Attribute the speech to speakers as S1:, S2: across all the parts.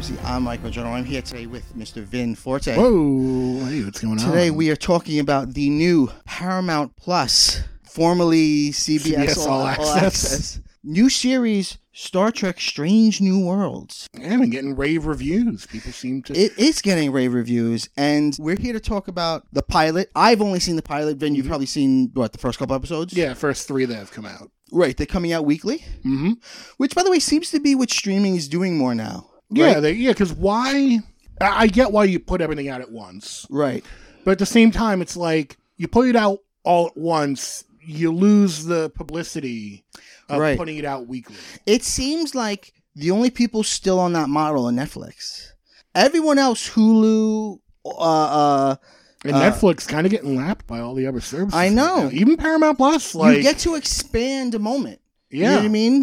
S1: Galaxy. I'm Michael General. I'm here today with Mr. Vin Forte.
S2: Whoa, hey, what's going on?
S1: Today we are talking about the new Paramount Plus, formerly CBS All Access. New series, Star Trek Strange New Worlds.
S2: Yeah, I've been getting rave reviews. People seem to...
S1: It is getting rave reviews, and we're here to talk about the pilot. I've only seen the pilot. Vin, you've probably seen, the first couple episodes?
S2: Yeah, first 3 that have come out.
S1: Right, they're coming out weekly?
S2: Mm-hmm.
S1: Which, by the way, seems to be what streaming is doing more now.
S2: Right?
S1: Yeah,
S2: because why... I get why you put everything out at once.
S1: Right.
S2: But at the same time, it's like, you put it out all at once, you lose the publicity of putting it out weekly.
S1: It seems like the only people still on that model are Netflix. Everyone else, Hulu,
S2: and Netflix kind of getting lapped by all the other services.
S1: I know.
S2: Right, even Paramount Plus.
S1: You get to expand a moment.
S2: Yeah.
S1: You know what I mean?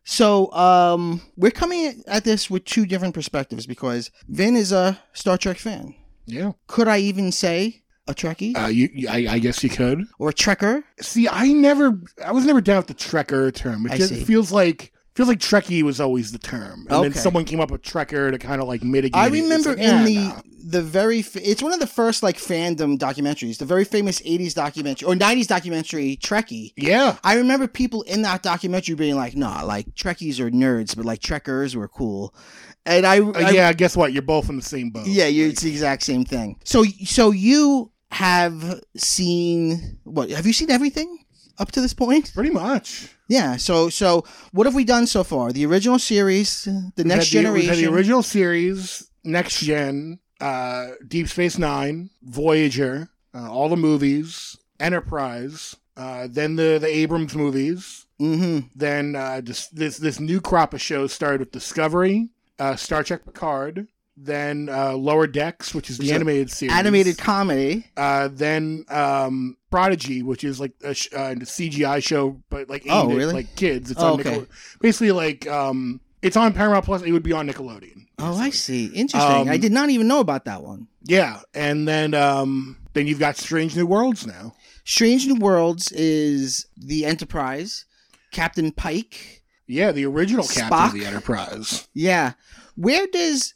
S1: So we're coming at this with two different perspectives because Vin is a Star Trek fan.
S2: Yeah.
S1: Could I even say a Trekkie?
S2: I guess you could.
S1: Or a Trekker?
S2: See, I was never down with the Trekker term. It feels like Trekkie was always the term. And then someone came up with Trekker to kind of like mitigate
S1: I remember
S2: it.
S1: the very... it's one of the first like fandom documentaries. The very famous 80s documentary or 90s documentary, Trekkie.
S2: Yeah.
S1: I remember people in that documentary being like, nah, like Trekkies are nerds, but like Trekkers were cool. And
S2: guess what? You're both in the same boat.
S1: Yeah, it's the exact same thing. So you have seen... what? Have you seen everything up to this point?
S2: Pretty much.
S1: Yeah, so what have we done so far? The original series, the Next Generation.
S2: We had the original series, Next Gen, Deep Space Nine, Voyager, all the movies, Enterprise, then the Abrams movies.
S1: Mm-hmm.
S2: Then this new crop of shows started with Discovery, Star Trek Picard, then Lower Decks, which is the animated series.
S1: Animated comedy.
S2: Then Prodigy, which is like a CGI show, but like aimed at like kids. It's on Nickelodeon. Basically, like it's on Paramount Plus. It would be on Nickelodeon.
S1: Oh, I see. Interesting. I did not even know about that one.
S2: Yeah, and then you've got Strange New Worlds now.
S1: Strange New Worlds is the Enterprise, Captain Pike.
S2: Yeah, the original
S1: Spock.
S2: Captain of the Enterprise.
S1: Yeah. Where does...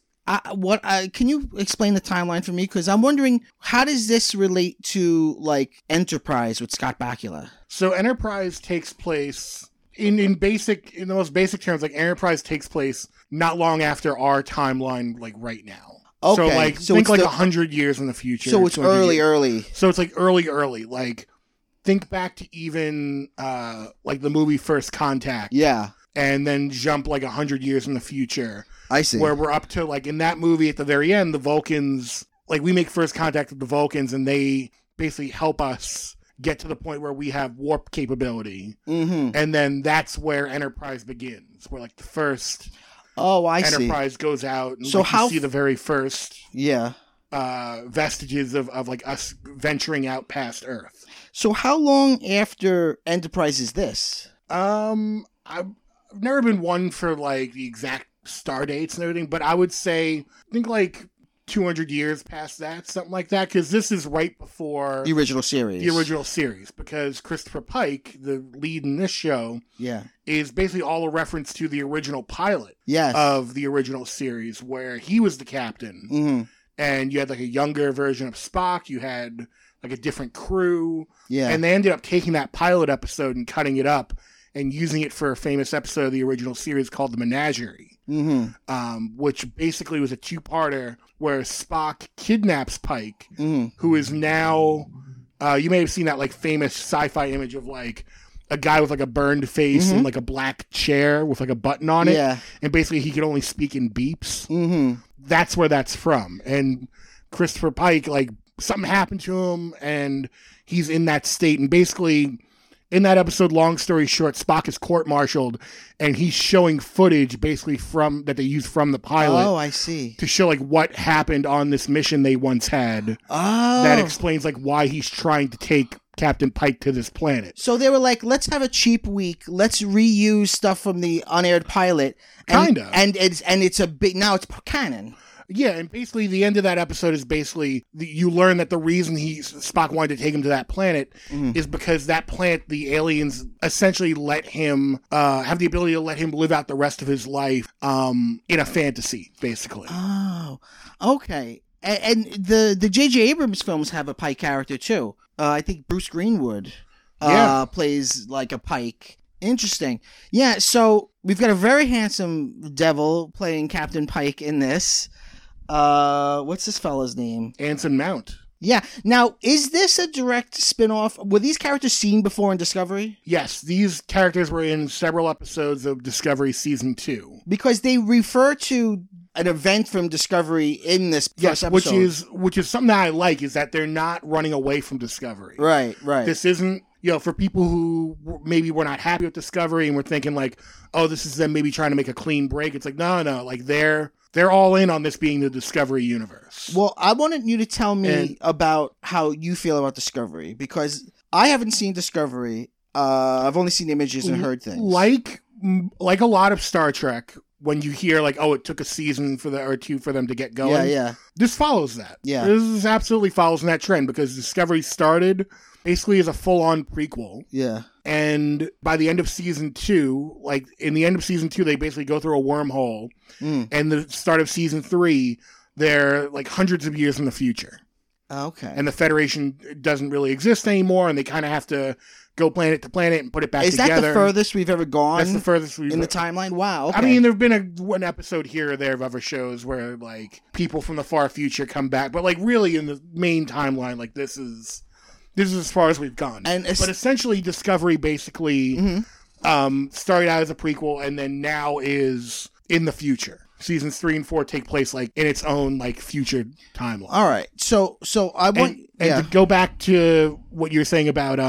S1: can you explain the timeline for me? Because I'm wondering, how does this relate to like Enterprise with Scott Bakula?
S2: So Enterprise takes place in the most basic terms. Like Enterprise takes place not long after our timeline, like right now.
S1: Okay,
S2: so think like 100 years in the future.
S1: So it's early.
S2: So it's like early. Like think back to even like the movie First Contact.
S1: Yeah.
S2: And then jump like 100 years in the future.
S1: I see.
S2: Where we're up to, like, in that movie at the very end, the Vulcans, like, we make first contact with the Vulcans, and they basically help us get to the point where we have warp capability.
S1: Mm-hmm.
S2: And then that's where Enterprise begins, where, like, the first
S1: Enterprise
S2: goes out, and
S1: so
S2: you see the very first vestiges of, like, us venturing out past Earth.
S1: So how long after Enterprise is this?
S2: I've never been one for, like, the exact star dates and everything, but I would say, I think like 200 years past that, something like that, because this is right before
S1: the original series.
S2: Because Christopher Pike, the lead in this show, is basically all a reference to the original pilot of the original series, where he was the captain, and you had like a younger version of Spock, you had like a different crew, and they ended up taking that pilot episode and cutting it up and using it for a famous episode of the original series called The Menagerie. Which basically was a two-parter where Spock kidnaps Pike, who is now, you may have seen that like famous sci-fi image of like a guy with like a burned face and like a black chair with like a button on it.
S1: Yeah.
S2: And basically he could only speak in beeps. That's where that's from. And Christopher Pike, like something happened to him and he's in that state, and basically... in that episode, long story short, Spock is court-martialed, and he's showing footage basically that they used from the pilot.
S1: Oh, I see.
S2: To show like what happened on this mission they once had.
S1: Oh.
S2: That explains like why he's trying to take Captain Pike to this planet.
S1: So they were like, let's have a cheap week. Let's reuse stuff from the unaired pilot.
S2: Kinda.
S1: And it's a big... now it's canon.
S2: Yeah, and basically the end of that episode is basically you learn that the reason Spock wanted to take him to that planet is because that planet, the aliens essentially let him have the ability to let him live out the rest of his life in a fantasy, basically.
S1: Oh, okay. And the J.J. Abrams films have a Pike character too. I think Bruce Greenwood plays like a Pike. Interesting. Yeah, so we've got a very handsome devil playing Captain Pike in this. What's this fella's name?
S2: Anson Mount.
S1: Yeah. Now, is this a direct spin-off? Were these characters seen before in Discovery?
S2: Yes, these characters were in several episodes of Discovery Season 2.
S1: Because they refer to an event from Discovery in this first episode.
S2: Which is something that I like, is that they're not running away from Discovery.
S1: Right.
S2: This isn't, for people who maybe were not happy with Discovery and were thinking like, oh, this is them maybe trying to make a clean break. It's like, no, like they're all in on this being the Discovery universe.
S1: Well, I wanted you to tell me about how you feel about Discovery, because I haven't seen Discovery. I've only seen images and heard things.
S2: Like a lot of Star Trek, when you hear like, oh, it took a season or two for them to get going.
S1: Yeah.
S2: This follows that.
S1: Yeah.
S2: This absolutely follows that trend, because Discovery started basically as a full-on prequel.
S1: Yeah.
S2: And by the end of season 2, like in the end of season 2, they basically go through a wormhole. And the start of season 3, they're like hundreds of years in the future.
S1: Okay.
S2: And the Federation doesn't really exist anymore, and they kind of have to go planet to planet and put it back together.
S1: Is that the furthest we've ever gone?
S2: That's the furthest we've
S1: in the timeline? Wow. Okay.
S2: I mean, there have been one episode here or there of other shows where like people from the far future come back, but like really in the main timeline, like this is as far as we've gone. But essentially, Discovery basically started out as a prequel, and then now is in the future. Seasons 3 and 4 take place like in its own like future timeline.
S1: All right. So I want
S2: to go back to what you're saying about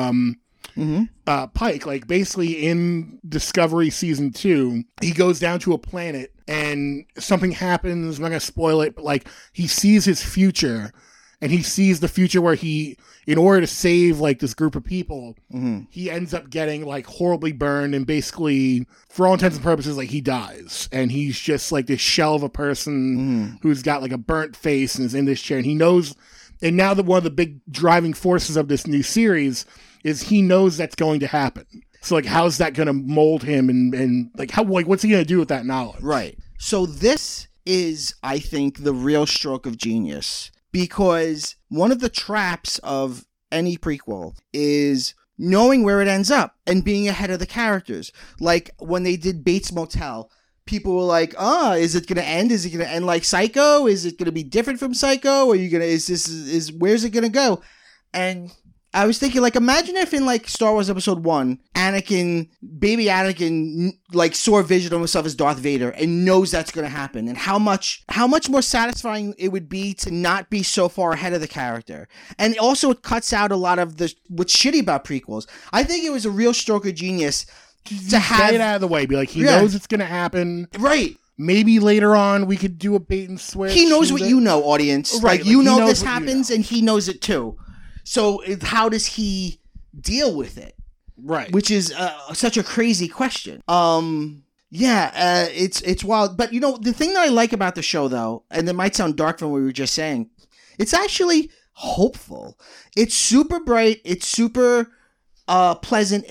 S2: Pike. Like basically in Discovery season 2, he goes down to a planet and something happens. I'm not gonna spoil it, but like he sees his future, and he sees the future where he, in order to save like this group of people, he ends up getting like horribly burned, and basically, for all intents and purposes, like he dies, and he's just like this shell of a person who's got like a burnt face and is in this chair, and he knows. And now that one of the big driving forces of this new series is he knows that's going to happen. So like, how's that going to mold him, and like what's he going to do with that knowledge?
S1: Right. So this is, I think, the real stroke of genius. Because one of the traps of any prequel is knowing where it ends up and being ahead of the characters. Like when they did Bates Motel, people were like, is it going to end? Is it going to end like Psycho? Is it going to be different from Psycho? Or where's it going to go? And I was thinking, like, imagine if in, like, Star Wars Episode 1, baby Anakin, like, saw a vision of himself as Darth Vader and knows that's going to happen. And how much more satisfying it would be to not be so far ahead of the character. And also it cuts out a lot of what's shitty about prequels. I think it was a real stroke of genius to have...
S2: Get it out of the way. Be like, he knows it's going to happen.
S1: Right.
S2: Maybe later on we could do a bait and switch.
S1: He knows what you know, audience. Right. Like you know this happens, and he knows it too. So how does he deal with it?
S2: Right.
S1: Which is such a crazy question. It's wild. But, the thing that I like about the show, though, and it might sound dark from what we were just saying, it's actually hopeful. It's super bright. It's super pleasant.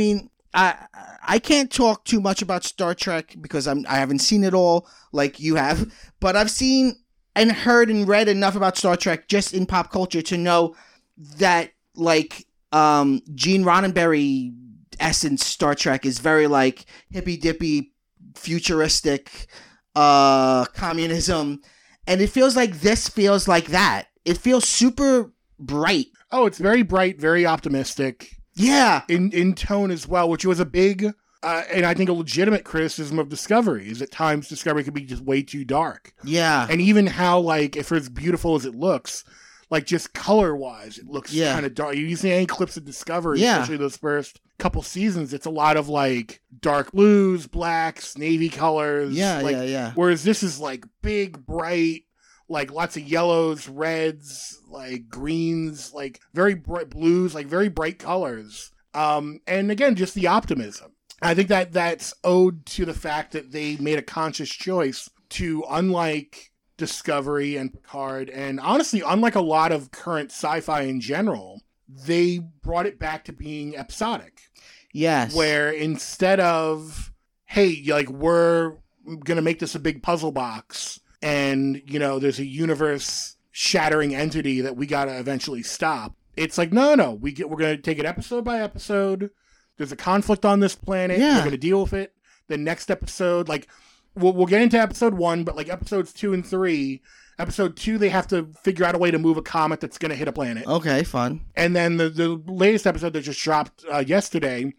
S1: I can't talk too much about Star Trek because I haven't seen it all like you have. But I've seen and heard and read enough about Star Trek just in pop culture to know that, like, Gene Roddenberry essence Star Trek is very, like, hippy-dippy, futuristic, communism. And it feels like this feels like that. It feels super bright.
S2: Oh, it's very bright, very optimistic.
S1: Yeah.
S2: In tone as well, which was a big, and I think a legitimate criticism of Discovery, is at times Discovery could be just way too dark.
S1: Yeah.
S2: And even how, like, if it's beautiful as it looks, like, just color-wise, it looks kind of dark. You see any clips of Discovery, especially those first couple seasons, it's a lot of, like, dark blues, blacks, navy colors.
S1: Yeah.
S2: Whereas this is, like, big, bright, like, lots of yellows, reds, like, greens, like, very bright blues, like, very bright colors. And, again, just the optimism. I think that's owed to the fact that they made a conscious choice to, unlike Discovery and Picard. And honestly, unlike a lot of current sci-fi in general, they brought it back to being episodic.
S1: Yes.
S2: Where instead of, hey, like, we're going to make this a big puzzle box and, you know, there's a universe shattering entity that we got to eventually stop. It's like, no, we're going to take it episode by episode. There's a conflict on this planet.
S1: Yeah.
S2: We're going to deal with it. The next episode, like, we'll get into episode 1, but like episodes 2 and 3, episode 2, they have to figure out a way to move a comet that's going to hit a planet.
S1: Okay, fun.
S2: And then the latest episode that just dropped yesterday,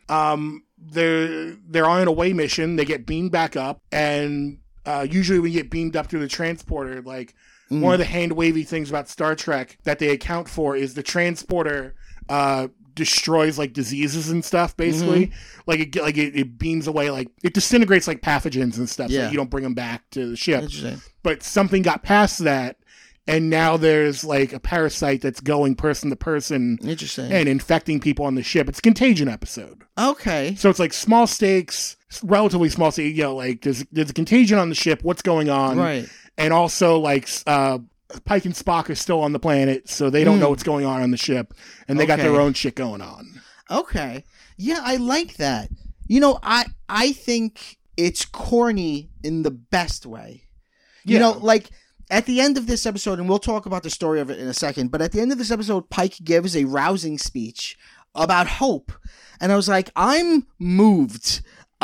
S2: they're on an away mission. They get beamed back up, and usually when you get beamed up through the transporter, like one of the hand wavy things about Star Trek that they account for is the transporter destroys like diseases and stuff. Basically, like it beams away, like it disintegrates like pathogens and stuff. So you don't bring them back to the ship. But something got past that. And now there's like a parasite that's going person to person.
S1: Interesting.
S2: And infecting people on the ship. It's a Contagion episode.
S1: Okay.
S2: So it's like small stakes, relatively small stakes. You know, like there's a contagion on the ship. What's going on?
S1: Right.
S2: And also like Pike and Spock are still on the planet, so they don't know what's going on the ship. And they got their own shit going on.
S1: Okay. Yeah, I like that. You know, I think it's corny in the best way. Yeah. You know, like... At the end of this episode, and we'll talk about the story of it in a second, but at the end of this episode, Pike gives a rousing speech about hope. And I was like, I'm moved.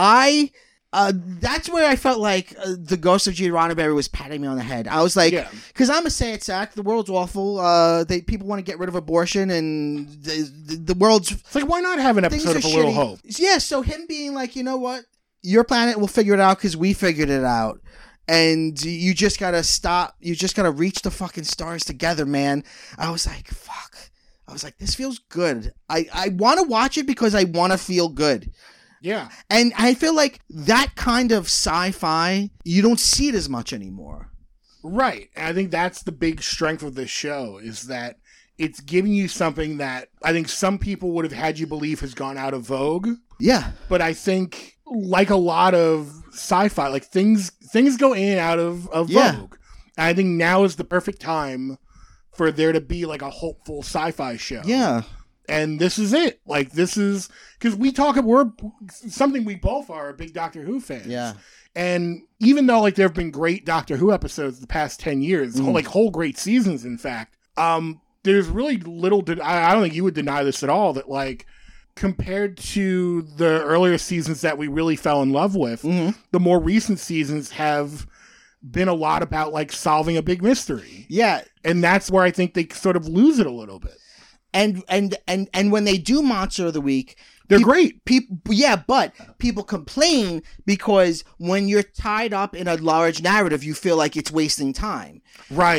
S1: That's where I felt like the ghost of Gene Roddenberry was patting me on the head. I was like, because I'm a sad sack. The world's awful. People want to get rid of abortion, and the world's...
S2: It's like, why not have an episode of A Little Hope?
S1: Yeah, so him being like, you know what? Your planet will figure it out because we figured it out. And you just gotta stop. You just gotta reach the fucking stars together, man. I was like, fuck. I was like, this feels good. I want to watch it because I want to feel good.
S2: Yeah.
S1: And I feel like that kind of sci-fi, you don't see it as much anymore.
S2: Right. And I think that's the big strength of this show, is that it's giving you something that I think some people would have had you believe has gone out of vogue.
S1: Yeah.
S2: But I think, like a lot of sci-fi, like things go in and out of vogue. And I think now is the perfect time for there to be like a hopeful sci-fi show.
S1: Yeah.
S2: And this is it. Like, this is, because we're something we both are big Doctor Who fans.
S1: Yeah.
S2: And even though like there have been great Doctor Who episodes the past 10 years, whole great seasons, in fact, there's really little, I don't think you would deny this at all, that like, compared to the earlier seasons that we really fell in love with, the more recent seasons have been a lot about like solving a big mystery.
S1: Yeah.
S2: And that's where I think they sort of lose it a little bit.
S1: And when they do Monster of the Week,
S2: they're great.
S1: But people complain because when you're tied up in a large narrative, you feel like it's wasting time.
S2: Right.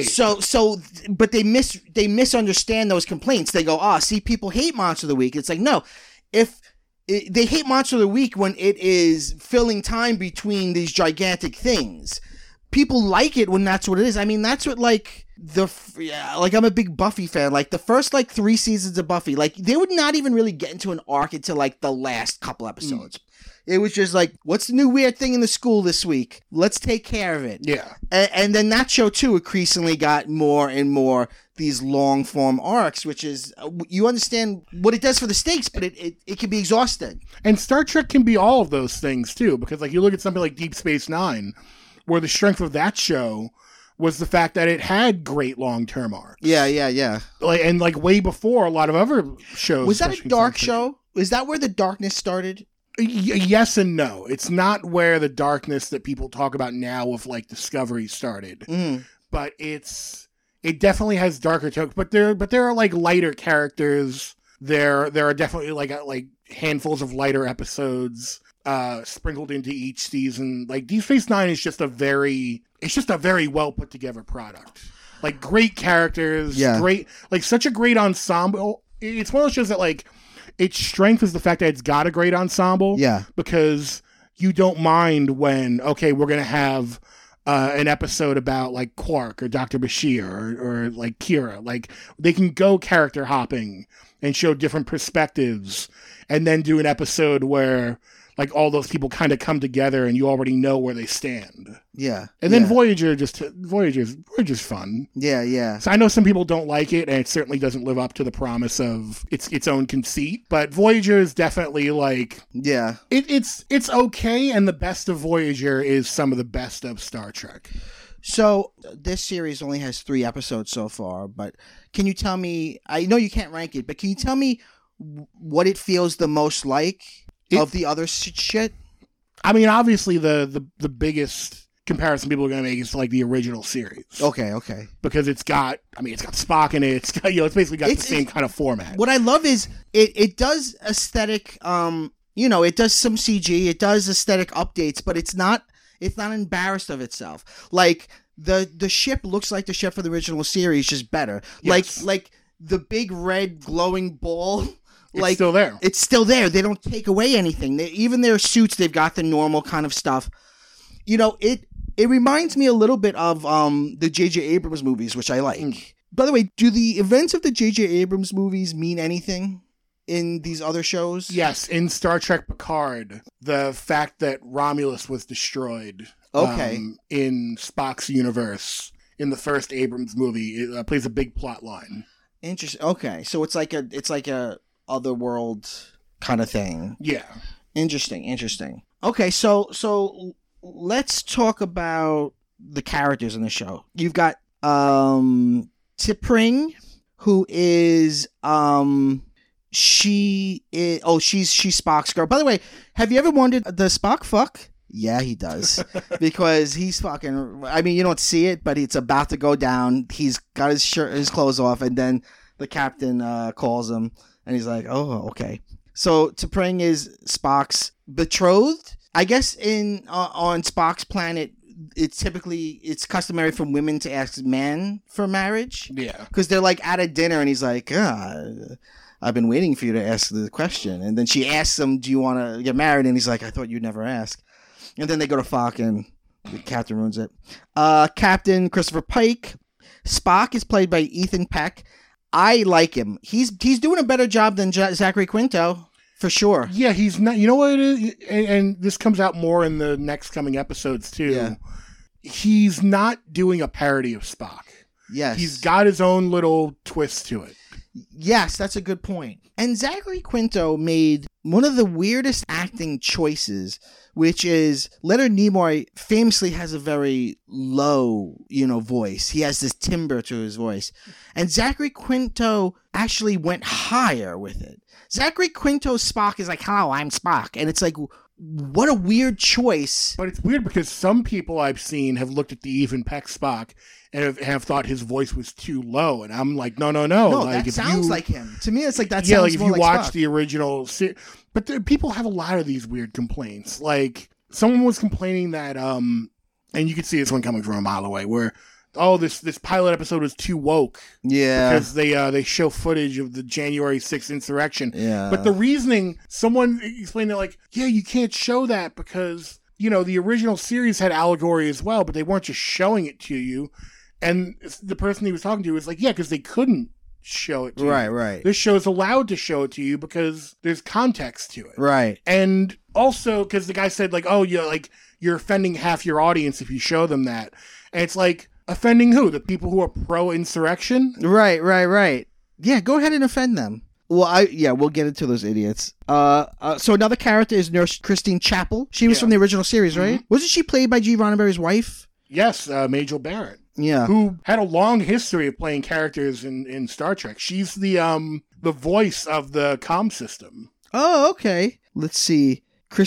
S1: But they misunderstand those complaints. They go, see, people hate Monster of the Week. It's like, no, they hate Monster of the Week when it is filling time between these gigantic things. People like it when that's what it is. I mean, that's what like I'm a big Buffy fan. Like the first like 3 seasons of Buffy, like they would not even really get into an arc until like the last couple episodes. It was just like, what's the new weird thing in the school this week? Let's take care of it.
S2: Yeah.
S1: And then that show too increasingly got more and more these long form arcs, which is, you understand what it does for the stakes, but it can be exhausting.
S2: And Star Trek can be all of those things too, because like you look at something like Deep Space Nine, where the strength of that show was the fact that it had great long-term arcs.
S1: Yeah.
S2: Like way before a lot of other shows.
S1: Was that a dark show? Is that where the darkness started?
S2: Yes and no. It's not where the darkness that people talk about now with like Discovery started. But it definitely has darker tones. But there are like lighter characters. There are definitely like handfuls of lighter episodes sprinkled into each season. Like Deep Space Nine is just a very well put together product. Like great characters, great, like such a great ensemble. It's one of those shows that like its strength is the fact that it's got a great ensemble.
S1: Yeah,
S2: because you don't mind when we're gonna have an episode about like Quark or Dr. Bashir or like Kira. Like they can go character hopping and show different perspectives, and then do an episode where like all those people kind of come together and you already know where they stand.
S1: Yeah.
S2: And then Voyager's fun.
S1: Yeah, yeah.
S2: So I know some people don't like it, and it certainly doesn't live up to the promise of its own conceit. But Voyager is definitely like, it's okay, and the best of Voyager is some of the best of Star Trek.
S1: So this series only has 3 episodes so far, but can you tell me? I know you can't rank it, but can you tell me what it feels the most like of the other shit?
S2: I mean, obviously the biggest comparison people are going to make is like the original series.
S1: Okay.
S2: Because it's got Spock in it. It's got, it's basically got the same kind of format.
S1: What I love is it does aesthetic, it does some CG, it does aesthetic updates, but it's not embarrassed of itself. Like the ship looks like the ship for the original series, just better. Yes. Like the big red glowing ball.
S2: It's still there.
S1: It's still there. They don't take away anything. Even their suits, they've got the normal kind of stuff. It reminds me a little bit of the J.J. Abrams movies, which I like. By the way, do the events of the J.J. Abrams movies mean anything in these other shows?
S2: Yes, in Star Trek Picard, the fact that Romulus was destroyed in Spock's universe in the first Abrams movie, it plays a big plot line.
S1: Interesting. Okay, so it's like a otherworld kind of thing.
S2: Yeah.
S1: Interesting. Okay, so let's talk about the characters in the show. You've got T'Pring, who is she's Spock's girl. By the way, have you ever wondered, does Spock fuck? Yeah, he does. Because he's fucking, I mean, you don't see it, but it's about to go down. He's got his clothes off, and then the captain calls him, and he's like, oh, okay. So T'Pring is Spock's betrothed. I guess on Spock's planet, it's customary for women to ask men for marriage.
S2: Yeah.
S1: Because they're like at a dinner, and he's like, I've been waiting for you to ask the question. And then she asks him, do you want to get married? And he's like, I thought you'd never ask. And then they go to Spock, and the captain ruins it. Captain Christopher Pike. Spock is played by Ethan Peck. I like him. He's doing a better job than Zachary Quinto, for sure.
S2: Yeah, he's not. You know what it is? And this comes out more in the next coming episodes, too.
S1: Yeah.
S2: He's not doing a parody of Spock.
S1: Yes.
S2: He's got his own little twist to it.
S1: Yes, that's a good point. And Zachary Quinto made one of the weirdest acting choices, which is Leonard Nimoy famously has a very low, voice. He has this timbre to his voice. And Zachary Quinto actually went higher with it. Zachary Quinto's Spock is like, hello, I'm Spock. And it's like, what a weird choice.
S2: But it's weird because some people I've seen have looked at the Ethan Peck Spock and have thought his voice was too low. And I'm like, no.
S1: No,
S2: like,
S1: that sounds like him. To me, it's like that
S2: sounds
S1: like
S2: if
S1: more
S2: you
S1: like
S2: watch
S1: Spock.
S2: the original but people have a lot of these weird complaints. Like, someone was complaining that, and you can see this one coming from a mile away, where, this pilot episode is too woke.
S1: Yeah.
S2: Because they show footage of the January 6th insurrection.
S1: Yeah.
S2: But the reasoning, someone explained that, like, yeah, you can't show that because, the original series had allegory as well, but they weren't just showing it to you. And the person he was talking to was like, yeah, because they couldn't show it to you.
S1: Right.
S2: This show is allowed to show it to you because there's context to it.
S1: Right.
S2: And also because the guy said, like, you're offending half your audience if you show them that. And it's like, offending who? The people who are pro-insurrection?
S1: Right. Yeah, go ahead and offend them. Well, we'll get into those idiots. So another character is Nurse Christine Chapel. She was from the original series, right? Mm-hmm. Wasn't she played by G. Roddenberry's wife?
S2: Yes, Majel Barrett.
S1: Yeah.
S2: Who had a long history of playing characters in Star Trek. She's the voice of the comm system.
S1: Oh, okay. Let's see.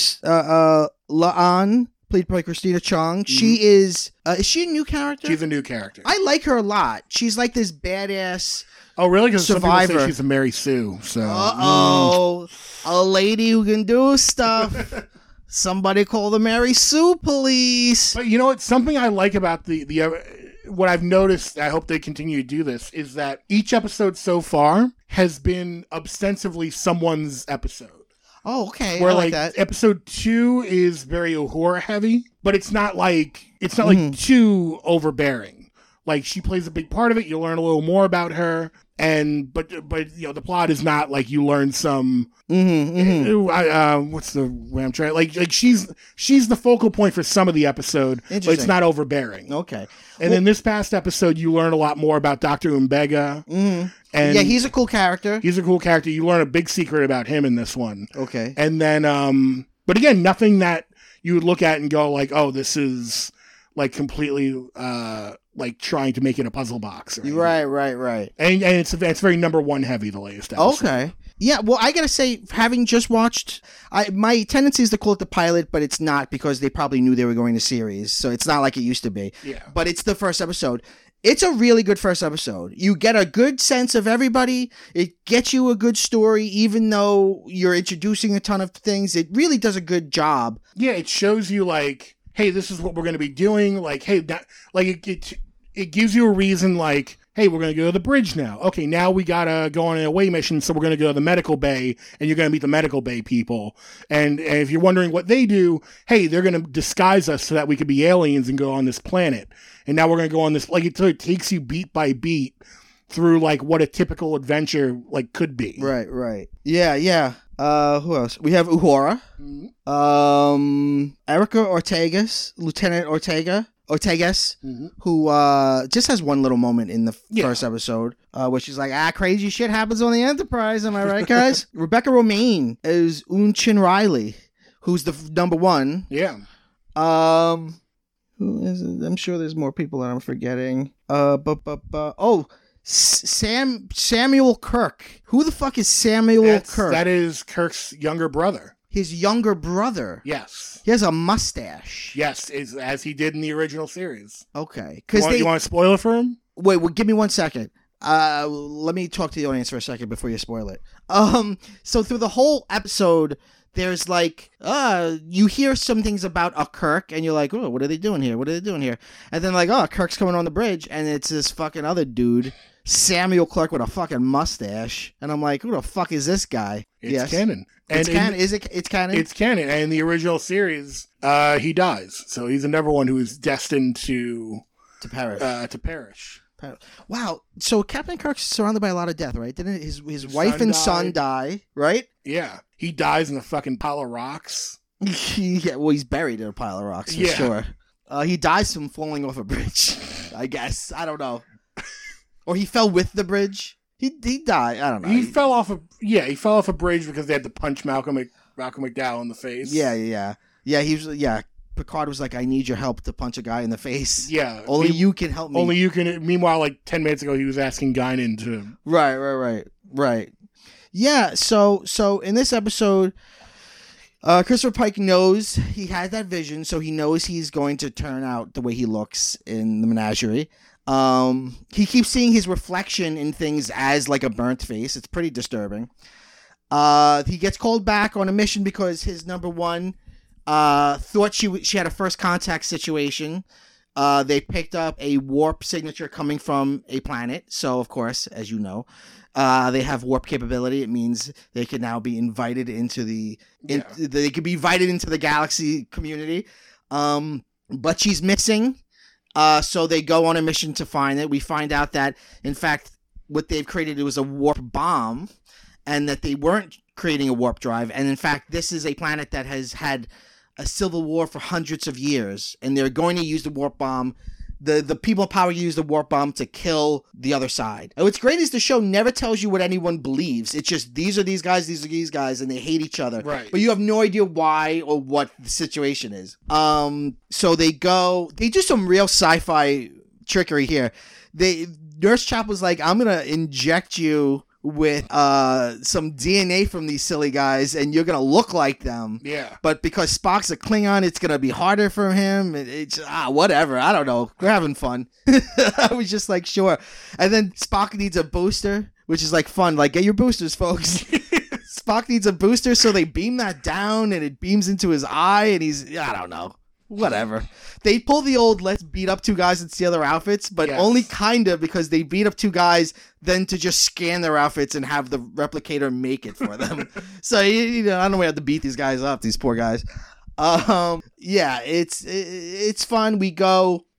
S1: La'an, played by Christina Chong. Mm-hmm. She is she a new character?
S2: She's a new character.
S1: I like her a lot. She's like this badass
S2: Oh, really? Because some people say
S1: she's
S2: a Mary Sue. So.
S1: A lady who can do stuff. Somebody call the Mary Sue police.
S2: But you know what? Something I like about the what I've noticed, I hope they continue to do this, is that each episode so far has been ostensibly someone's episode.
S1: Oh, okay.
S2: Where
S1: I like that.
S2: Episode 2 is very Uhura heavy, but it's not like too overbearing. like she plays a big part of it. You learn a little more about her. And but you know, the plot is not like you learn some what's the way I'm trying, like she's the focal point for some of the episode, but it's not overbearing.
S1: Okay.
S2: And then this past episode you learn a lot more about Dr. Umbega.
S1: And yeah, he's a cool character.
S2: You learn a big secret about him in this one.
S1: Okay.
S2: And then but again, nothing that you would look at and go like, oh, this is like completely like trying to make it a puzzle box.
S1: Right.
S2: And it's very number one heavy, the latest episode.
S1: Okay. Yeah, well, I gotta say, having just watched, my tendency is to call it the pilot, but it's not, because they probably knew they were going to series, so it's not like it used to be.
S2: Yeah.
S1: But it's the first episode. It's a really good first episode. You get a good sense of everybody. It gets you a good story, even though you're introducing a ton of things. It really does a good job.
S2: Yeah, it shows you like, hey, this is what we're going to be doing. Like, hey, it gives you a reason, like, hey, we're going to go to the bridge now. Okay, now we got to go on an away mission, so we're going to go to the medical bay, and you're going to meet the medical bay people. And if you're wondering what they do, hey, they're going to disguise us so that we could be aliens and go on this planet. And now we're going to go on this, like, it takes you beat by beat through, like, what a typical adventure, like, could be.
S1: Right. Yeah. Who else? We have Uhura. Erica Ortegas, Lieutenant Ortegas, who just has one little moment in the first episode where she's like, crazy shit happens on the Enterprise. Am I right, guys? Rebecca Romaine is Unchin Riley, who's the number one.
S2: Yeah.
S1: Who is it? I'm sure there's more people that I'm forgetting. Samuel Kirk. Who the fuck is Samuel Kirk?
S2: That is Kirk's younger brother.
S1: His younger brother.
S2: Yes.
S1: He has a mustache.
S2: Yes, as he did in the original series.
S1: Okay.
S2: You want to spoil it for him?
S1: Wait, give me 1 second. Let me talk to the audience for a second before you spoil it. So through the whole episode, there's like, you hear some things about a Kirk, and you're like, oh, what are they doing here? And then like, oh, Kirk's coming on the bridge, and it's this fucking other dude, Samuel Clark, with a fucking mustache. And I'm like, who the fuck is this guy?
S2: It's canon.
S1: It's canon. It's canon?
S2: It's canon. And in the original series, he dies. So he's another one who is destined to perish.
S1: Wow. So Captain Kirk's surrounded by a lot of death, right? Didn't his wife and son die, right?
S2: Yeah. He dies in a fucking pile of rocks.
S1: Yeah, well, he's buried in a pile of rocks for sure. He dies from falling off a bridge, I guess. I don't know. Or he fell with the bridge. He died. I don't know.
S2: He fell off a bridge because they had to punch Malcolm McDowell in the face.
S1: Yeah. Picard was like, I need your help to punch a guy in the face.
S2: Yeah.
S1: Only you can help me.
S2: Only you can. Meanwhile, like 10 minutes ago, he was asking Guinan to.
S1: Right. Yeah. So in this episode, Christopher Pike knows he had that vision, so he knows he's going to turn out the way he looks in the menagerie. He keeps seeing his reflection in things as like a burnt face. It's pretty disturbing. He gets called back on a mission because his number one thought she had a first contact situation. They picked up a warp signature coming from a planet. So, of course, as you know, they have warp capability. It means they can now be invited into they could be invited into the galaxy community. But she's missing. So they go on a mission to find it. We find out that, in fact, what they've created was a warp bomb, and that they weren't creating a warp drive. And in fact, this is a planet that has had a civil war for hundreds of years, and they're going to use the warp bomb. The people in power use the warp bomb to kill the other side. And what's great is the show never tells you what anyone believes. It's just, these are these guys, and they hate each other.
S2: Right.
S1: But you have no idea why or what the situation is. So they do some real sci-fi trickery here. Nurse Chap was like, I'm going to inject you with some DNA from these silly guys, and you're gonna look like them.
S2: Yeah.
S1: But because Spock's a Klingon, it's gonna be harder for him. It's whatever. I don't know. We're having fun. I was just like, sure. And then Spock needs a booster, which is like fun. Like, get your boosters, folks. Spock needs a booster, so they beam that down, and it beams into his eye, and I don't know. Whatever. They pull the old let's beat up two guys and steal their outfits, but only kind of, because they beat up two guys then to just scan their outfits and have the replicator make it for them. So, I don't know we have to beat these guys up, these poor guys. Yeah, it's fun. We go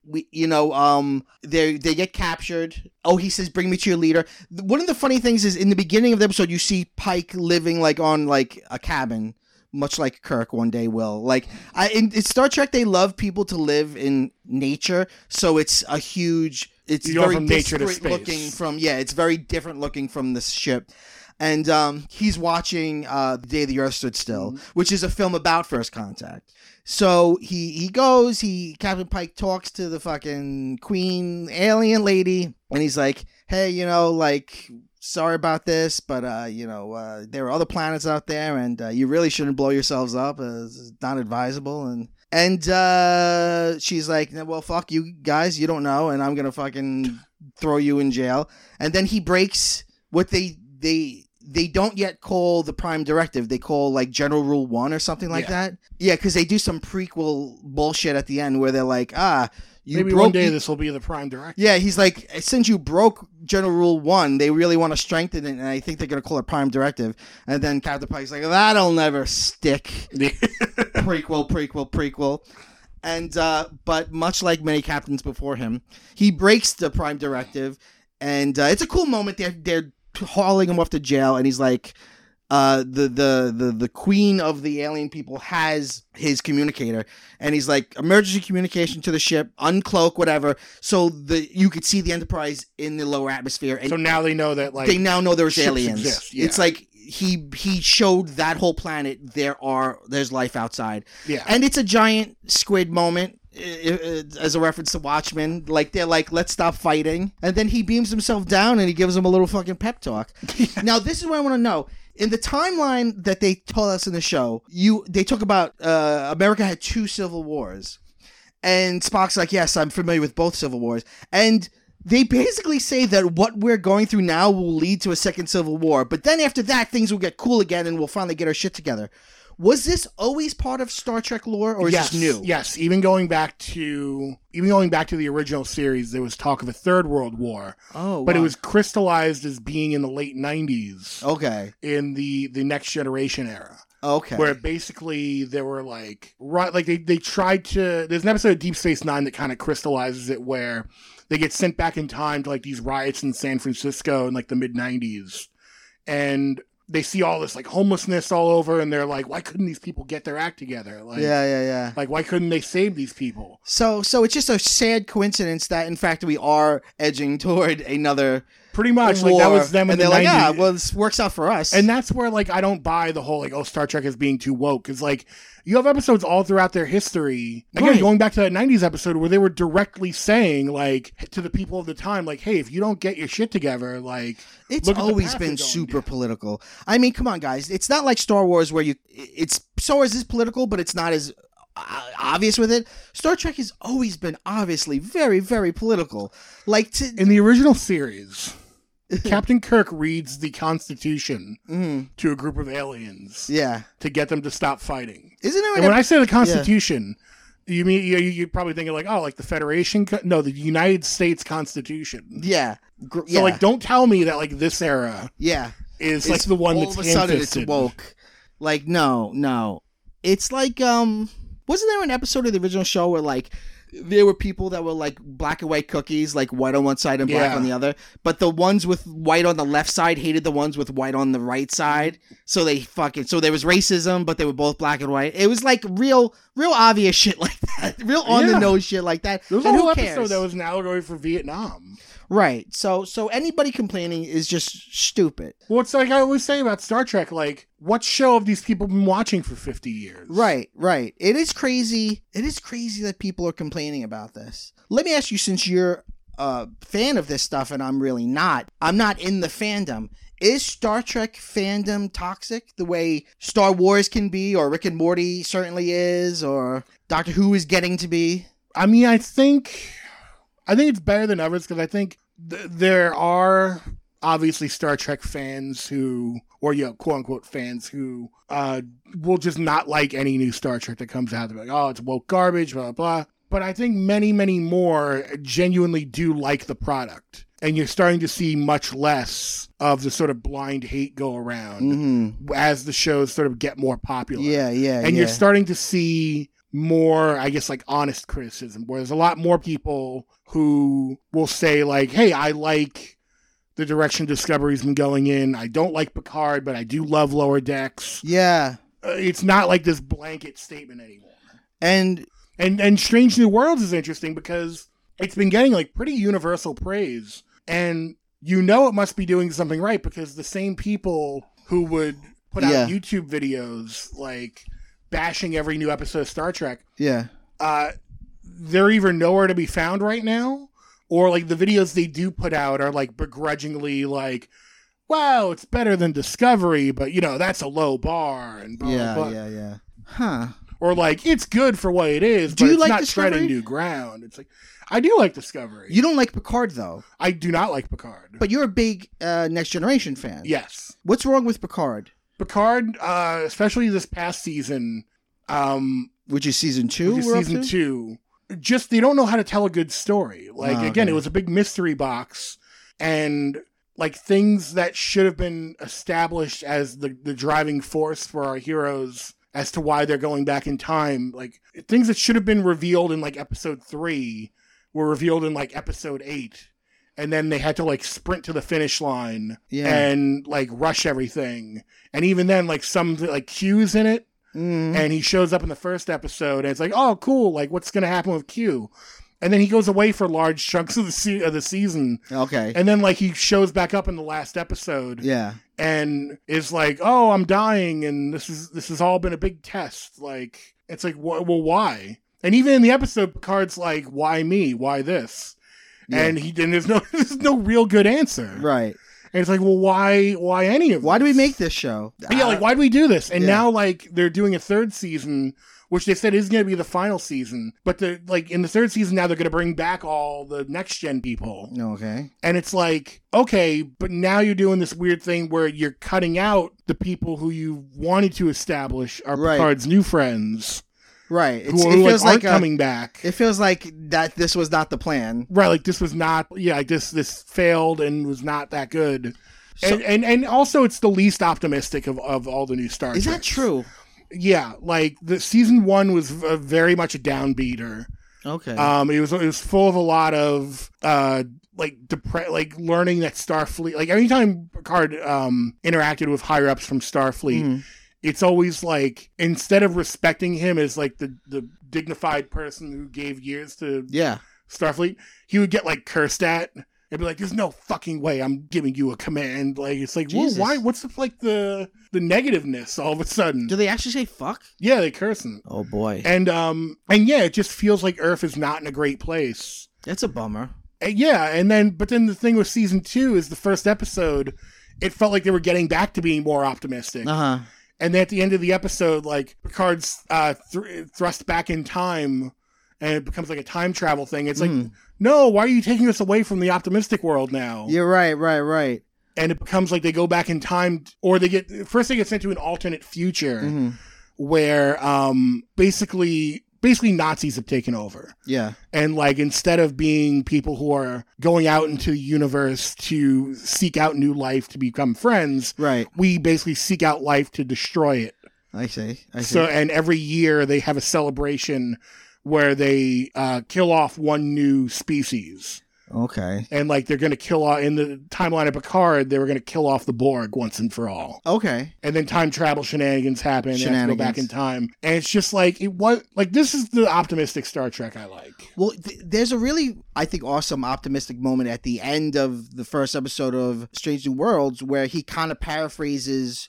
S1: they get captured. Oh, he says, "Bring me to your leader." One of the funny things is in the beginning of the episode, you see Pike living like on like a cabin, much like Kirk one day will. Like in Star Trek, they love people to live in nature, so it's a huge. It's very different looking from. Yeah, it's very different looking from the ship. And he's watching The Day the Earth Stood Still, which is a film about first contact. So he goes, Captain Pike talks to the fucking queen alien lady, and he's like, hey, sorry about this, but, there are other planets out there, and you really shouldn't blow yourselves up. It's not advisable. And she's like, well, fuck you guys, you don't know, and I'm going to fucking throw you in jail. And then he breaks what they don't yet call the Prime Directive. They call like General Rule 1 or something like that. Yeah, because they do some prequel bullshit at the end where they're like,
S2: maybe one day this will be the Prime Directive.
S1: Yeah, he's like, since you broke General Rule 1, they really want to strengthen it, and I think they're going to call it Prime Directive. And then Captain Pike's like, that'll never stick. Prequel. And, but much like many captains before him, he breaks the Prime Directive, and it's a cool moment. They're hauling him off to jail, and he's like, the queen of the alien people has his communicator, and he's like, emergency communication to the ship, uncloak, whatever, so you could see the Enterprise in the lower atmosphere. And
S2: so now they know that, like,
S1: they now know there's aliens.
S2: Exist. Yeah.
S1: It's like he showed that whole planet there's life outside.
S2: Yeah,
S1: and it's a giant squid moment. As a reference to Watchmen, like they're like, let's stop fighting, and then he beams himself down and he gives them a little fucking pep talk. Now this is what I want to know. In the timeline that they told us in the show, they talk about America had 2 civil wars, and Spock's like, yes, I'm familiar with both civil wars, and they basically say that what we're going through now will lead to a second civil war, but then after that things will get cool again and we'll finally get our shit together. Was this always part of Star Trek lore, or is this new?
S2: Yes, even going back to the original series, there was talk of a Third World War.
S1: Oh,
S2: but it was crystallized as being in the late 90s.
S1: Okay.
S2: In the Next Generation era.
S1: Okay.
S2: Where basically there were they tried to. There's an episode of Deep Space Nine that kind of crystallizes it, where they get sent back in time to like these riots in San Francisco in like the mid 90s, and they see all this like homelessness all over, and they're like, why couldn't these people get their act together? Like,
S1: yeah.
S2: Like, why couldn't they save these people?
S1: So it's just a sad coincidence that, in fact, we are edging toward another
S2: pretty much
S1: war.
S2: Like that was them in the 90s.
S1: Like, well, this works out for us.
S2: And that's where like I don't buy the whole like, oh, Star Trek is being too woke, because like you have episodes all throughout their history, again, going back to that 90s episode where they were directly saying like to the people of the time, like, hey, if you don't get your shit together, like,
S1: it's always been super political. I mean, come on, guys, it's not like Star Wars where Star Wars is political, but it's not as obvious with it. Star Trek has always been obviously very, very political. Like
S2: in the original series, Captain Kirk reads the Constitution to a group of aliens.
S1: Yeah.
S2: To get them to stop fighting.
S1: Isn't there?
S2: And when I say the Constitution, you mean you're probably thinking like, oh, like the Federation? No, the United States Constitution.
S1: Yeah.
S2: So like, don't tell me that like this era.
S1: Yeah.
S2: Is like the one that's
S1: all of a sudden it's woke. Like no. It's like wasn't there an episode of the original show where like there were people that were like black and white cookies, like white on one side and black on the other, but the ones with white on the left side hated the ones with white on the right side, so there was racism, but they were both black and white. It was like real obvious shit like that, real on the nose shit like that.
S2: There was a whole episode that was an allegory for Vietnam.
S1: Right. So anybody complaining is just stupid.
S2: Well, it's like I always say about Star Trek, like, what show have these people been watching for 50 years?
S1: Right. It is crazy. It is crazy that people are complaining about this. Let me ask you, since you're a fan of this stuff and I'm really not, I'm not in the fandom. Is Star Trek fandom toxic the way Star Wars can be, or Rick and Morty certainly is, or Doctor Who is getting to be?
S2: I mean, I think it's better than others, because I think there are obviously Star Trek fans who, or quote unquote fans who will just not like any new Star Trek that comes out. They're like, oh, it's woke garbage, blah, blah, blah. But I think many, many more genuinely do like the product. And you're starting to see much less of the sort of blind hate go around as the shows sort of get more popular.
S1: Yeah.
S2: And you're starting to see more, I guess, like honest criticism, where there's a lot more people who will say like, hey, I like the direction Discovery's been going in. I don't like Picard, but I do love Lower Decks.
S1: Yeah.
S2: It's not like this blanket statement anymore.
S1: And
S2: Strange New Worlds is interesting because it's been getting like pretty universal praise. And you know it must be doing something right because the same people who would put out YouTube videos like bashing every new episode of Star Trek.
S1: Yeah.
S2: They're either nowhere to be found right now, or like the videos they do put out are like begrudgingly like, wow, it's better than Discovery, but you know, that's a low bar and blah, blah, blah.
S1: Yeah. Huh.
S2: Or like, it's good for what it is, but it's not treading new ground. It's like, I do like Discovery.
S1: You don't like Picard, though.
S2: I do not like Picard.
S1: But you're a big Next Generation fan.
S2: Yes.
S1: What's wrong with Picard?
S2: Picard, especially this past season,
S1: which is season 2?
S2: Which is season 2. Just, they don't know how to tell a good story. Like, again, it was a big mystery box, and like things that should have been established as the driving force for our heroes as to why they're going back in time, like things that should have been revealed in like episode 3 were revealed in like episode 8. And then they had to like sprint to the finish line and like rush everything. And even then, like some like Q's in it. And he shows up in the first episode and it's like, oh, cool. Like what's going to happen with Q? And then he goes away for large chunks of the season.
S1: Okay.
S2: And then like he shows back up in the last episode.
S1: Yeah.
S2: And is like, oh, I'm dying. And this has all been a big test. Like, it's like, well, why? And even in the episode, Picard's like, why me? Why this? Yeah. And there's no real good answer.
S1: Right.
S2: And it's like, well, why any of this?
S1: Why do we make this show?
S2: Yeah, like, why do we do this? And now, like, they're doing a third season, which they said is going to be the final season. But they're, like, in the third season now, they're going to bring back all the next-gen people.
S1: Okay.
S2: And it's like, okay, but now you're doing this weird thing where you're cutting out the people who you wanted to establish are Picard's new friends.
S1: Right.
S2: It feels like coming back.
S1: It feels like that this was not the plan.
S2: Right, like this was not, like this failed and was not that good. So, and also it's the least optimistic of all the new Star Trek.
S1: Is that true?
S2: Yeah, like the season 1 was very much a downbeater.
S1: Okay.
S2: It was full of a lot of like learning that Starfleet, like anytime Picard interacted with higher ups from Starfleet, it's always like, instead of respecting him as like the dignified person who gave years to Starfleet, he would get like cursed at and be like, there's no fucking way I'm giving you a command. Like, it's like, well, why? What's the negativeness all of a sudden?
S1: Do they actually say fuck?
S2: Yeah, they curse him.
S1: Oh boy.
S2: And yeah, it just feels like Earth is not in a great place.
S1: That's a bummer.
S2: And but then the thing with season 2 is the first episode, it felt like they were getting back to being more optimistic.
S1: Uh-huh.
S2: And then at the end of the episode, like, Picard's thrust back in time, and it becomes like a time travel thing. It's like, no, why are you taking us away from the optimistic world now?
S1: You're right.
S2: And it becomes like they go back in time, or they get sent to an alternate future where basically Nazis have taken over.
S1: Yeah.
S2: And like, instead of being people who are going out into the universe to seek out new life to become friends,
S1: right,
S2: we basically seek out life to destroy it.
S1: I see.
S2: So, and every year they have a celebration where they kill off one new species.
S1: Okay.
S2: And like, they're going to kill off, in the timeline of Picard, they were going to kill off the Borg once and for all.
S1: Okay.
S2: And then time travel shenanigans happen. They have to go back in time. And it's just like, this is the optimistic Star Trek I like.
S1: Well, there's a really, I think, awesome optimistic moment at the end of the first episode of Strange New Worlds where he kind of paraphrases,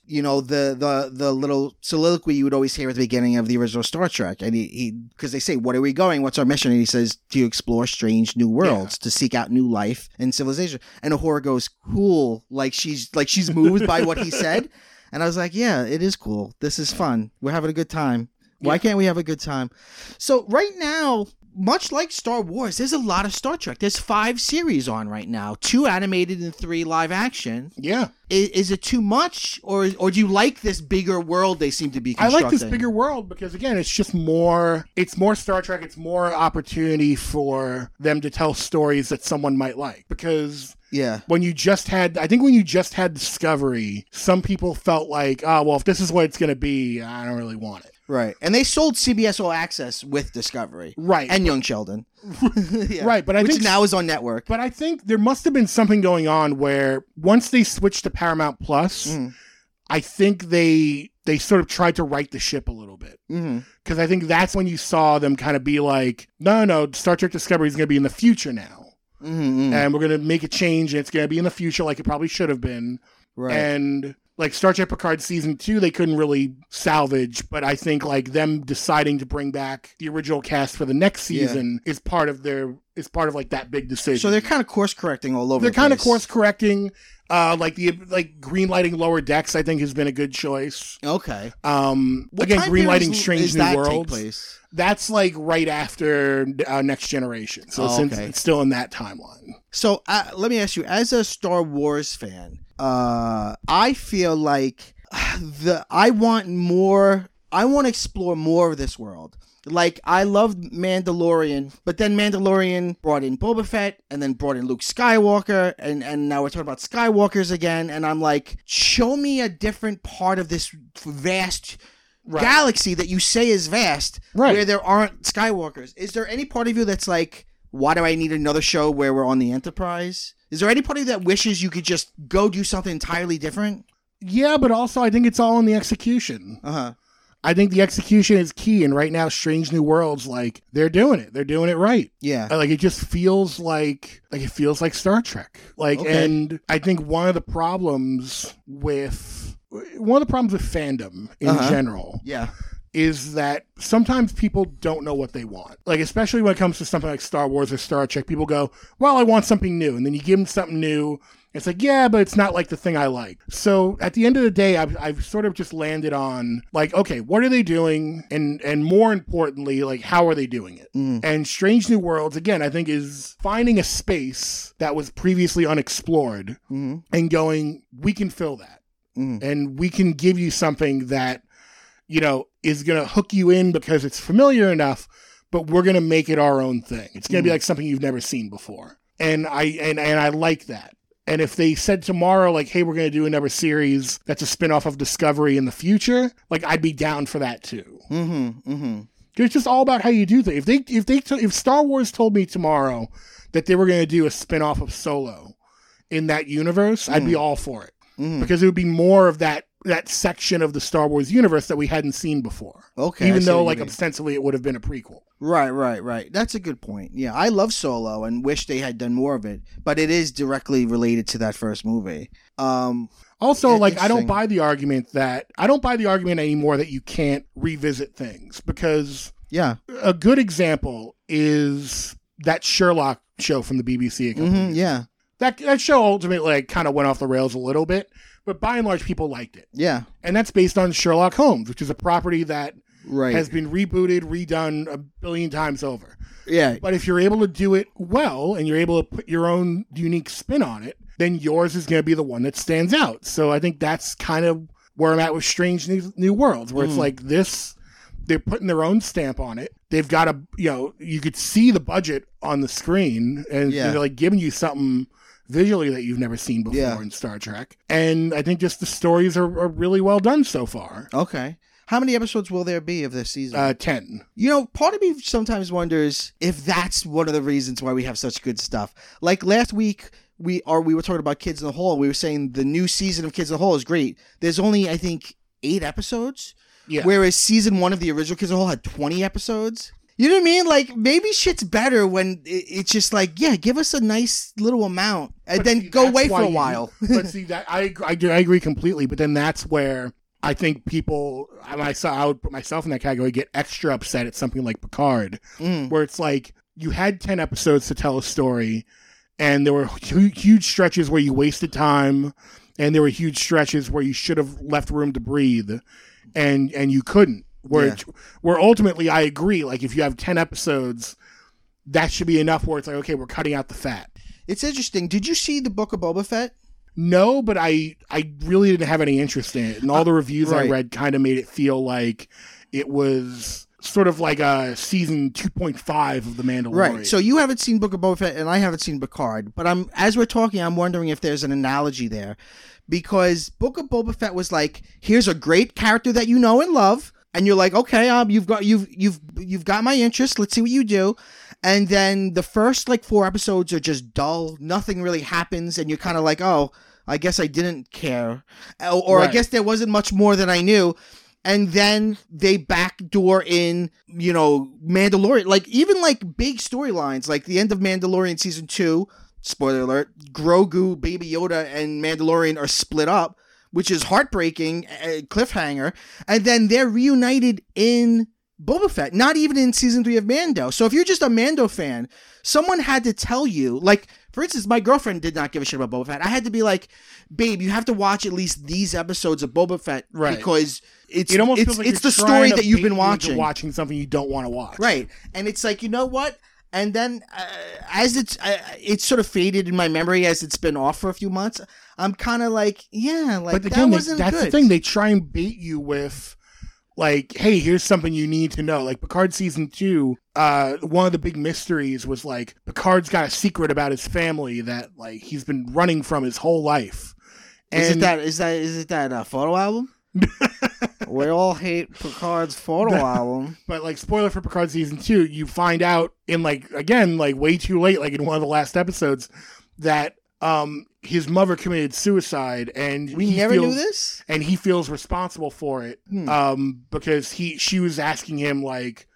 S1: the little soliloquy you would always hear at the beginning of the original Star Trek. And because they say, what are we going? What's our mission? And he says, to explore strange new worlds, to seek out new life and civilization. And Uhura goes, cool. Like she's moved by what he said. And I was like, yeah, it is cool. This is fun. We're having a good time. Why can't we have a good time? So right now, much like Star Wars, there's a lot of Star Trek. There's 5 series on right now, 2 animated and 3 live action.
S2: Yeah.
S1: is it too much, or do you like this bigger world they seem to be constructing?
S2: I like this bigger world because, again, it's just more. It's more Star Trek. It's more opportunity for them to tell stories that someone might like. Because when you just had Discovery, some people felt like, oh, well, if this is what it's going to be, I don't really want it.
S1: Right. And they sold CBS All Access with Discovery.
S2: Right.
S1: And Young Sheldon.
S2: Right. But I think
S1: now is on network.
S2: But I think there must have been something going on where once they switched to Paramount Plus, I think they sort of tried to right the ship a little bit. Because I think that's when you saw them kind of be like, no, Star Trek Discovery is going to be in the future now. And we're going to make a change, and it's going to be in the future like it probably should have been. Right. And like Star Trek Picard Season 2, they couldn't really salvage, but I think like them deciding to bring back the original cast for the next season is part of like that big decision.
S1: So they're kind of course correcting all over.
S2: They're kind of course correcting. Like green lighting Lower Decks, I think has been a good choice.
S1: Okay.
S2: Again, green lighting Strange New Worlds. That's like right after Next Generation. So it's still in that timeline.
S1: So let me ask you, as a Star Wars fan, I feel like I want to explore more of this world. Like, I loved Mandalorian, but then Mandalorian brought in Boba Fett and then brought in Luke Skywalker, and now we're talking about Skywalkers again, and I'm like, show me a different part of this vast galaxy that you say is vast, where there aren't Skywalkers. Is there any part of you that's like, why do I need another show where we're on the Enterprise? Is there any part of you that wishes you could just go do something entirely different?
S2: Yeah, but also I think it's all in the execution. I think the execution is key, and right now, Strange New Worlds, like, they're doing it. They're doing it right.
S1: Yeah.
S2: Like, it just feels like Star Trek. Like, and I think one of the problems with fandom in general is that sometimes people don't know what they want. Like, especially when it comes to something like Star Wars or Star Trek, people go, well, I want something new. And then you give them something new. It's like, yeah, but it's not like the thing I like. So at the end of the day, I've sort of just landed on like, okay, what are they doing? And more importantly, like, how are they doing it? And Strange New Worlds, again, I think is finding a space that was previously unexplored and going, we can fill that. And we can give you something that, you know, is going to hook you in because it's familiar enough, but we're going to make it our own thing. It's going to be like something you've never seen before. And I like that. And if they said tomorrow, like, hey, we're going to do another series that's a spinoff of Discovery in the future, like, I'd be down for that too. It's just all about how you do things. If Star Wars told me tomorrow that they were going to do a spinoff of Solo in that universe, I'd be all for it. Because it would be more of that section of the Star Wars universe that we hadn't seen before. Okay. Even though, like, ostensibly it would have been a prequel.
S1: Right. That's a good point. Yeah, I love Solo and wish they had done more of it, but it is directly related to that first movie.
S2: Also, like, I don't buy the argument anymore that you can't revisit things, because a good example is that Sherlock show from the BBC a couple years ago. That show ultimately, like, kind of went off the rails a little bit, but by and large, people liked it. Yeah. And that's based on Sherlock Holmes, which is a property that has been rebooted, redone 1 billion times over. Yeah. But if you're able to do it well, and you're able to put your own unique spin on it, then yours is going to be the one that stands out. So I think that's kind of where I'm at with Strange New Worlds, where it's like this, they're putting their own stamp on it. They've got you could see the budget on the screen, and they're like giving you something visually that you've never seen before in Star Trek. And I think just the stories are really well done so far.
S1: Okay. How many episodes will there be of this season?
S2: 10.
S1: You know, part of me sometimes wonders if that's one of the reasons why we have such good stuff. Like last week, we were talking about Kids in the Hall. We were saying the new season of Kids in the Hall is great. There's only, I think, 8 episodes. Yeah. Whereas season 1 of the original Kids in the Hall had 20 episodes. You know what I mean? Like, maybe shit's better when it's just like, yeah, give us a nice little amount and then go away for a while.
S2: But see, that I agree completely. But then that's where I think people, I would put myself in that category, get extra upset at something like Picard, where it's like, you had 10 episodes to tell a story, and there were huge stretches where you wasted time, and there were huge stretches where you should have left room to breathe, and you couldn't. Where ultimately I agree, like, if you have 10 episodes, that should be enough where it's like, okay, we're cutting out the fat.
S1: It's interesting. Did you see the Book of Boba Fett?
S2: No, but I really didn't have any interest in it. And all the reviews I read kind of made it feel like it was sort of like a season 2.5 of The Mandalorian.
S1: Right. So you haven't seen Book of Boba Fett and I haven't seen Picard. But as we're talking, I'm wondering if there's an analogy there. Because Book of Boba Fett was like, here's a great character that you know and love. And you're like, okay, you've got my interest. Let's see what you do. And then the first 4 episodes are just dull. Nothing really happens. And you're kind of like, oh, I guess I didn't care. Or I guess there wasn't much more than I knew. And then they backdoor in, Mandalorian. Even big storylines, like the end of Mandalorian season 2, spoiler alert, Grogu, Baby Yoda, and Mandalorian are split up, which is heartbreaking, cliffhanger. And then they're reunited in Boba Fett, not even in season 3 of Mando. So if you're just a Mando fan, someone had to tell you, for instance, my girlfriend did not give a shit about Boba Fett. I had to be like, babe, you have to watch at least these episodes of Boba Fett because it's the story that you've been watching.
S2: Watching something you don't want to watch.
S1: Right. And it's like, you know what? And then as it's sort of faded in my memory as it's been off for a few months, I'm kind of like, but again, that wasn't
S2: that's
S1: good.
S2: The thing. They try and bait you with, hey, here's something you need to know. Picard season 2, one of the big mysteries was Picard's got a secret about his family that he's been running from his whole life. And
S1: is it that photo album? We all hate Picard's photo album.
S2: But spoiler for Picard season 2, you find out in way too late, in one of the last episodes, that his mother committed suicide, and
S1: we never knew this,
S2: and he feels responsible for it. Because she was asking him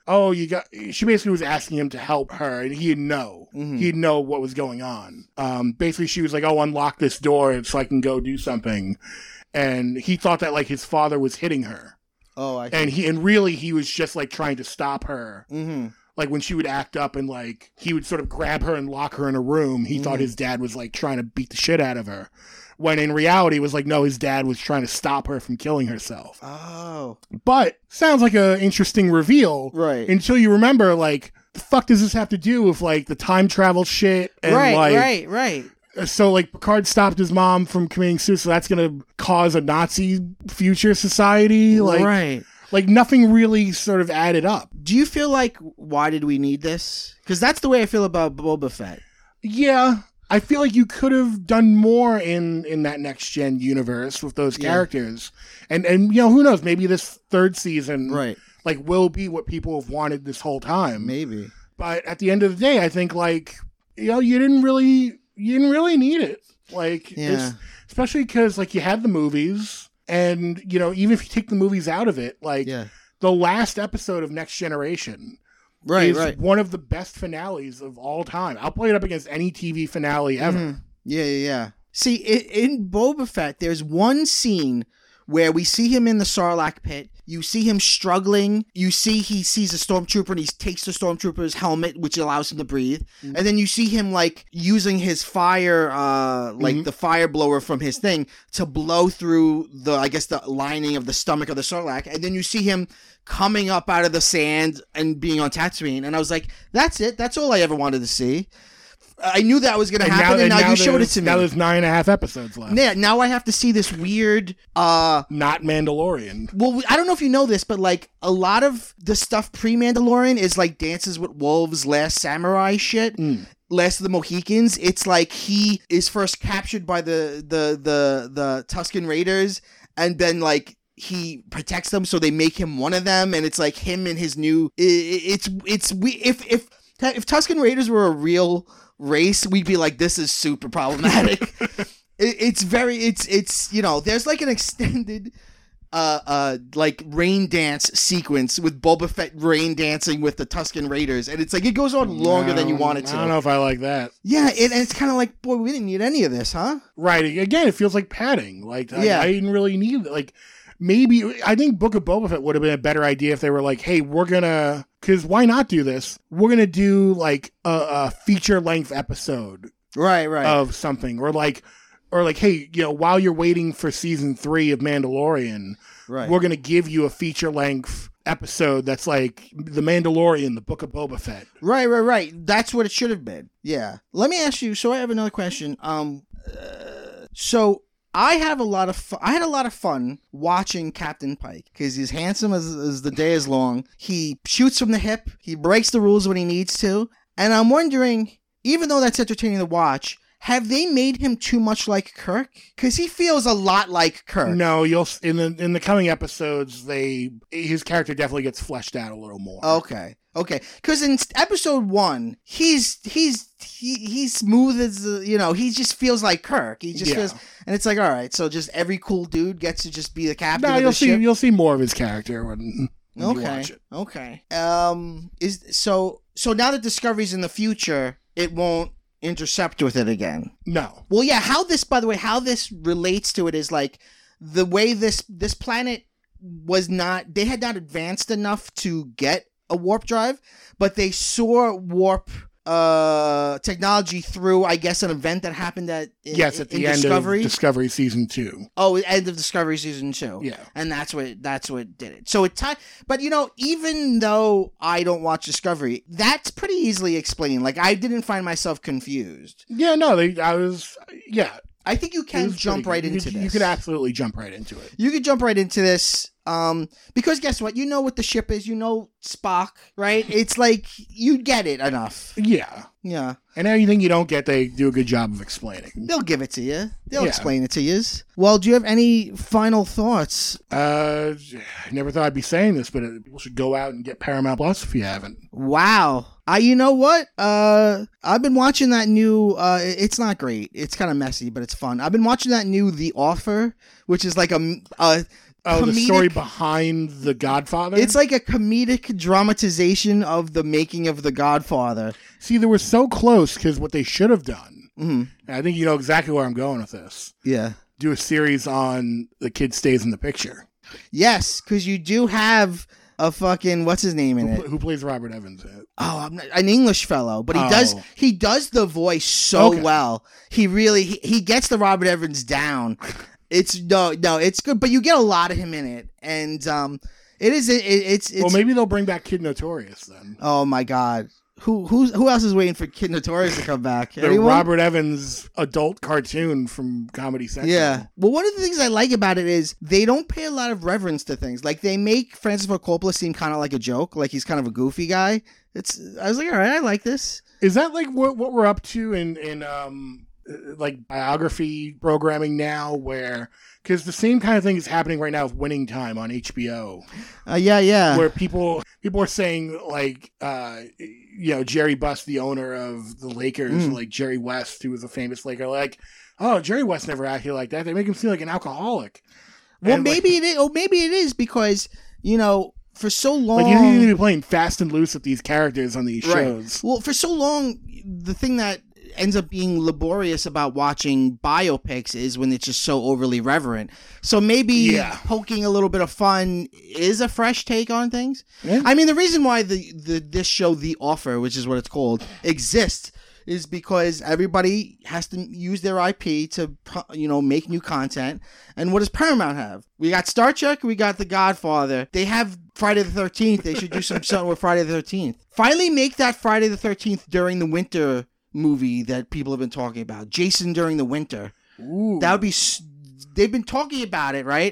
S2: she basically was asking him to help her, and he didn't know. He didn't know what was going on. Basically she was like, oh, unlock this door so I can go do something. And he thought that his father was hitting her.
S1: Oh, I see.
S2: And really he was just trying to stop her.
S1: Mm-hmm.
S2: When she would act up and he would sort of grab her and lock her in a room, he thought his dad was trying to beat the shit out of her. When in reality it was no, his dad was trying to stop her from killing herself.
S1: Oh.
S2: But sounds like an interesting reveal.
S1: Right.
S2: Until you remember the fuck does this have to do with the time travel shit and
S1: right.
S2: So Picard stopped his mom from committing suicide. That's going to cause a Nazi future society.
S1: Right.
S2: Nothing really sort of added up.
S1: Do you feel why did we need this? Because that's the way I feel about Boba Fett.
S2: Yeah. I feel you could have done more in that next gen universe with those characters. And who knows, maybe this third season will be what people have wanted this whole time.
S1: Maybe.
S2: But at the end of the day, I think you didn't really need it. Especially because you had the movies, and even if you take the movies out of it, the last episode of Next Generation is one of the best finales of all time. I'll play it up against any TV finale ever.
S1: Mm-hmm. Yeah. See, in Boba Fett, there's one scene where we see him in the Sarlacc pit. You see him struggling. You see he sees a stormtrooper and he takes the stormtrooper's helmet, which allows him to breathe. Mm-hmm. And then you see him using his fire, the fire blower from his thing to blow through the lining of the stomach of the Sarlacc. And then you see him coming up out of the sand and being on Tatooine. And I was like, that's it. That's all I ever wanted to see. I knew that was going to happen, and now you showed it to me.
S2: Now there's 9.5 episodes left.
S1: Yeah, now I have to see this weird...
S2: Not Mandalorian.
S1: Well, I don't know if you know this, but a lot of the stuff pre-Mandalorian is Dances with Wolves, Last Samurai shit. Last of the Mohicans. It's he is first captured by the Tusken Raiders, and then he protects them, so they make him one of them, and it's him and his new... If Tusken Raiders were a real race, we'd be this is super problematic. It's there's an extended rain dance sequence with Boba Fett rain dancing with the Tusken Raiders, and it's it goes on longer than you want it to.
S2: I don't know if I like that.
S1: Yeah, and it's kind of boy, we didn't need any of this, huh?
S2: Right. Again, it feels like padding. I didn't really need maybe I think Book of Boba Fett would have been a better idea if they were hey, we're gonna, because why not do this? We're gonna do a feature length episode,
S1: right,
S2: of something, or hey, while you're waiting for season 3 of Mandalorian, we're gonna give you a feature length episode that's The Mandalorian, the Book of Boba Fett. Right.
S1: That's what it should have been. Yeah. Let me ask you. So I have another question. So I had a lot of fun watching Captain Pike because he's handsome as the day is long. He shoots from the hip. He breaks the rules when he needs to. And I'm wondering, even though that's entertaining to watch, have they made him too much like Kirk? Because he feels a lot like Kirk.
S2: No, you'll in the coming episodes, his character definitely gets fleshed out a little more.
S1: Okay. Because in episode 1, he's smooth as he just feels like Kirk. He just feels, and it's like, all right, so just every cool dude gets to just be the captain. No,
S2: you'll see more of his character when you watch it.
S1: Okay. So now that Discovery's in the future, it won't intercept with it again.
S2: No.
S1: Well, yeah. How this relates to it is like the way this planet was not. They had not advanced enough to get a warp drive, but they saw warp technology through, I guess, an event that happened at the end Discovery.
S2: Of Discovery Season 2.
S1: Oh, end of Discovery Season 2.
S2: Yeah.
S1: And that's what did it. So but even though I don't watch Discovery, that's pretty easily explained. Like, I didn't find myself confused.
S2: Yeah, no,
S1: I think you can jump right into this.
S2: You could absolutely jump right into it.
S1: You could jump right into this. Because guess what? You know what the ship is. You know Spock, right? It's like, you get it enough.
S2: Yeah.
S1: Yeah.
S2: And anything you don't get, they do a good job of explaining.
S1: They'll give it to you. They'll explain it to you. Well, do you have any final thoughts?
S2: I never thought I'd be saying this, but people should go out and get Paramount Plus if you haven't.
S1: Wow. You know what? I've been watching that new, it's not great. It's kind of messy, but it's fun. I've been watching that new The Offer, which is like
S2: the story behind The Godfather?
S1: It's like a comedic dramatization of the making of The Godfather.
S2: See, they were so close because what they should have done, and I think you know exactly where I'm going with this.
S1: Yeah.
S2: Do a series on The Kid Stays in the Picture.
S1: Yes, because you do have a fucking, what's his name in it?
S2: Who plays Robert Evans in it?
S1: Oh, an English fellow, but he does the voice so well. He gets the Robert Evans down. It's it's good, but you get a lot of him in it, and it's
S2: well, maybe they'll bring back Kid Notorious then.
S1: Oh my God, who else is waiting for Kid Notorious to come back?
S2: The Robert Evans adult cartoon from Comedy Central.
S1: Yeah. Well, one of the things I like about it is they don't pay a lot of reverence to things. Like, they make Francis Ford Coppola seem kind of like a joke, like he's kind of a goofy guy. I was like, all right, I like this.
S2: Is that like what we're up to in like biography programming now, because the same kind of thing is happening right now with Winning Time on HBO.
S1: Yeah.
S2: Where people are saying like, Jerry Buss, the owner of the Lakers, like Jerry West, who was a famous Laker, like, oh, Jerry West never acted like that. They make him feel like an alcoholic.
S1: Well, maybe it is. Oh, maybe it is because for so long,
S2: like, you need to be playing fast and loose with these characters on these shows.
S1: Well, for so long, the thing that ends up being laborious about watching biopics is when it's just so overly reverent. So maybe poking a little bit of fun is a fresh take on things. Yeah. I mean, the reason why this show, The Offer, which is what it's called, exists is because everybody has to use their IP to, make new content. And what does Paramount have? We got Star Trek, we got The Godfather. They have Friday the 13th. They should do something with Friday the 13th. Finally make that Friday the 13th during the winter movie that people have been talking about. Jason During the Winter.
S2: Ooh.
S1: That would be... They've been talking about it, right?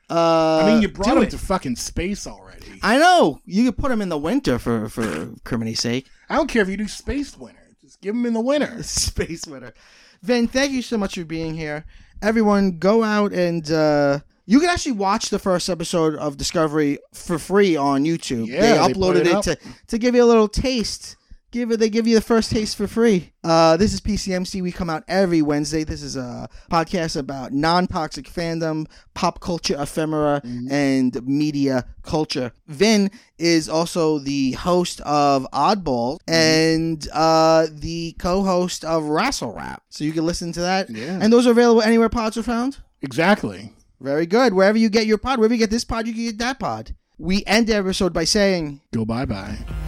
S2: You brought him to fucking space already.
S1: I know. You could put him in the winter for criminal's sake.
S2: I don't care if you do Space Winter. Just give him in the winter.
S1: Space Winter. Vin, thank you so much for being here. Everyone, go out and... you can actually watch the first episode of Discovery for free on YouTube.
S2: Yeah,
S1: they uploaded it to give you a little taste. They give you the first taste for free. This is PCMC. We come out every Wednesday. This is a podcast about non-toxic fandom, pop culture ephemera, and media culture. Vin is also the host of Oddball and the co-host of Wrestle Rap. So you can listen to that.
S2: Yeah.
S1: And those are available anywhere pods are found?
S2: Exactly.
S1: Very good. Wherever you get your pod, wherever you get this pod, you can get that pod. We end the episode by saying...
S2: Go bye-bye.